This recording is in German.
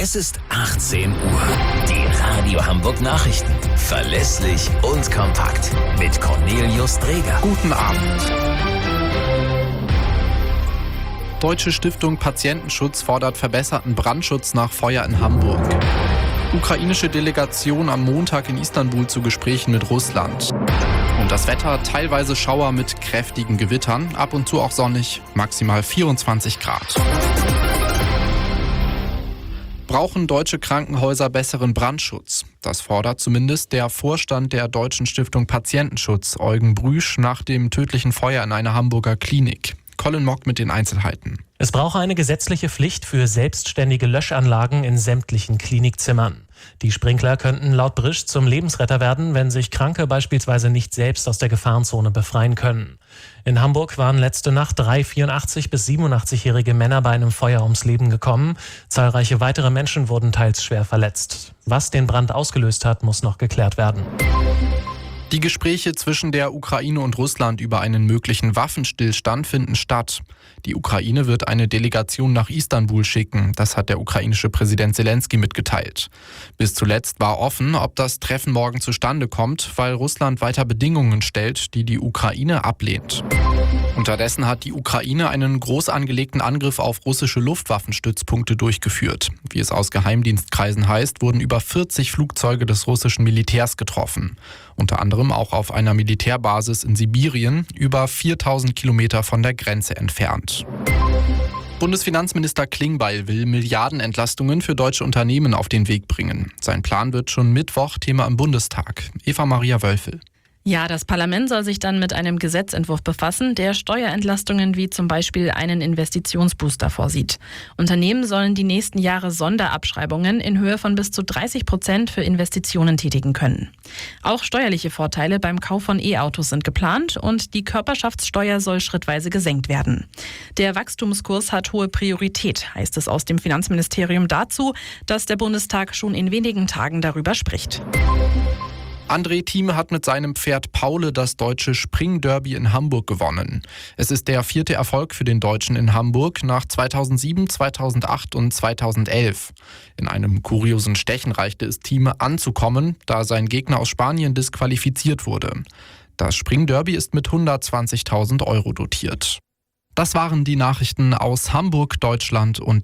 Es ist 18 Uhr. Die Radio Hamburg Nachrichten. Verlässlich und kompakt. Mit Cornelius Dreger. Guten Abend. Deutsche Stiftung Patientenschutz fordert verbesserten Brandschutz nach Feuer in Hamburg. Ukrainische Delegation am Montag in Istanbul zu Gesprächen mit Russland. Und das Wetter, teilweise Schauer mit kräftigen Gewittern, ab und zu auch sonnig, maximal 24 Grad. Brauchen deutsche Krankenhäuser besseren Brandschutz? Das fordert zumindest der Vorstand der Deutschen Stiftung Patientenschutz, Eugen Brüsch, nach dem tödlichen Feuer in einer Hamburger Klinik. Colin Mock mit den Einzelheiten. Es brauche eine gesetzliche Pflicht für selbstständige Löschanlagen in sämtlichen Klinikzimmern. Die Sprinkler könnten laut Brüsch zum Lebensretter werden, wenn sich Kranke beispielsweise nicht selbst aus der Gefahrenzone befreien können. In Hamburg waren letzte Nacht 3 84- bis 87-jährige Männer bei einem Feuer ums Leben gekommen. Zahlreiche weitere Menschen wurden teils schwer verletzt. Was den Brand ausgelöst hat, muss noch geklärt werden. Die Gespräche zwischen der Ukraine und Russland über einen möglichen Waffenstillstand finden statt. Die Ukraine wird eine Delegation nach Istanbul schicken, das hat der ukrainische Präsident Zelensky mitgeteilt. Bis zuletzt war offen, ob das Treffen morgen zustande kommt, weil Russland weiter Bedingungen stellt, die die Ukraine ablehnt. Unterdessen hat die Ukraine einen groß angelegten Angriff auf russische Luftwaffenstützpunkte durchgeführt. Wie es aus Geheimdienstkreisen heißt, wurden über 40 Flugzeuge des russischen Militärs getroffen. Unter anderem auch auf einer Militärbasis in Sibirien, über 4000 Kilometer von der Grenze entfernt. Bundesfinanzminister Klingbeil will Milliardenentlastungen für deutsche Unternehmen auf den Weg bringen. Sein Plan wird schon Mittwoch Thema im Bundestag. Eva-Maria Wölfel. Ja, das Parlament soll sich dann mit einem Gesetzentwurf befassen, der Steuerentlastungen wie zum Beispiel einen Investitionsbooster vorsieht. Unternehmen sollen die nächsten Jahre Sonderabschreibungen in Höhe von bis zu 30% für Investitionen tätigen können. Auch steuerliche Vorteile beim Kauf von E-Autos sind geplant und die Körperschaftssteuer soll schrittweise gesenkt werden. Der Wachstumskurs hat hohe Priorität, heißt es aus dem Finanzministerium dazu, dass der Bundestag schon in wenigen Tagen darüber spricht. André Thieme hat mit seinem Pferd Paule das deutsche Springderby in Hamburg gewonnen. Es ist der 4. Erfolg für den Deutschen in Hamburg nach 2007, 2008 und 2011. In einem kuriosen Stechen reichte es Thieme anzukommen, da sein Gegner aus Spanien disqualifiziert wurde. Das Springderby ist mit 120.000 € dotiert. Das waren die Nachrichten aus Hamburg, Deutschland und